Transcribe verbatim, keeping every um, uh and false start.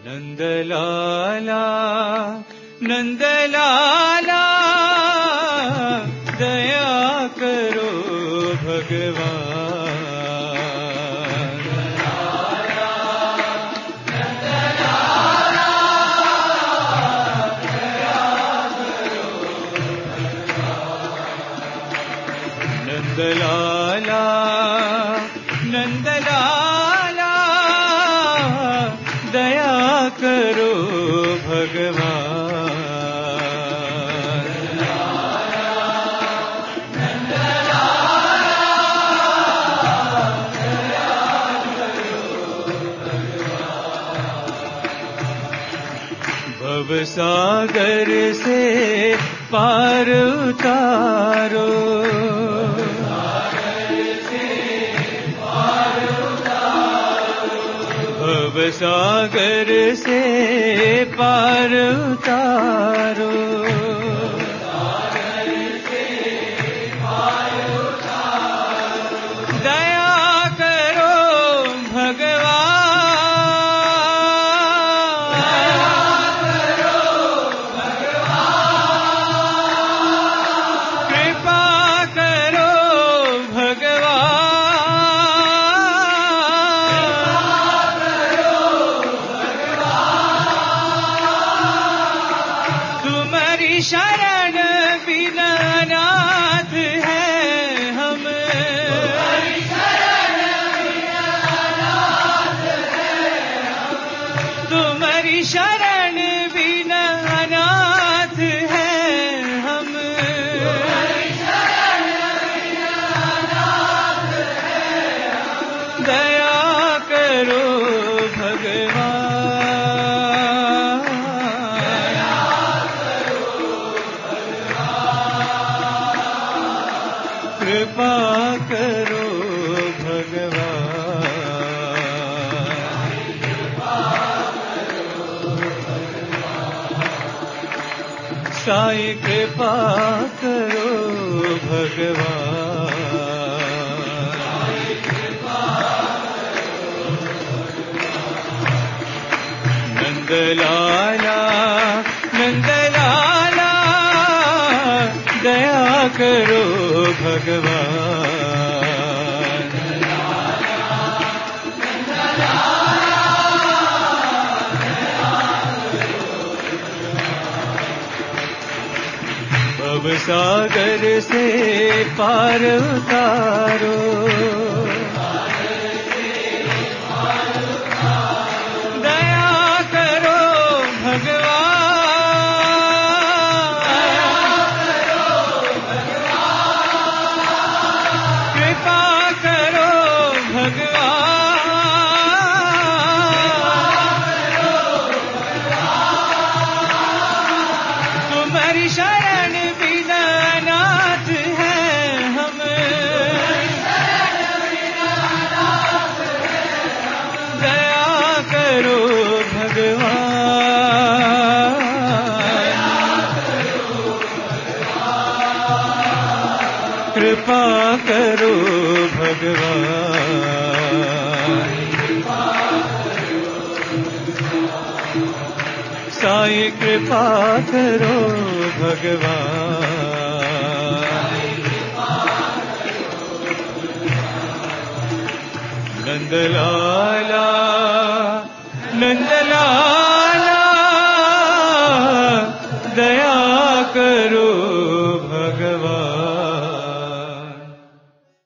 नंदलाला नंदलाला दया करो भगवान। नंदलाला नंदलाला दया करो भगवान। भवसागर से पार उतारो, भवसागर से पार उतारो। दया करो शरण बिना अनाथ है हम, तुम्हारी शरण बिना अनाथ है हम, तुम्हारी शरण बिना अनाथ है हम, तुम्हारी शरण बिना अनाथ है हम। दया करो भगवान, कृपा करो भगवान। साईं कृपा करो भगवान। नंदलाला नंदलाला दया करो भगवान। भवसागर से पार उतारो, दया करो भगवान। कृपा करो भगवान। तुम्हारी शरण बिना अनाथ है हम, दया करो भगवान। कृपा करो भगवान। साईं कृपा करो भगवान। नंदलाला नंदलाला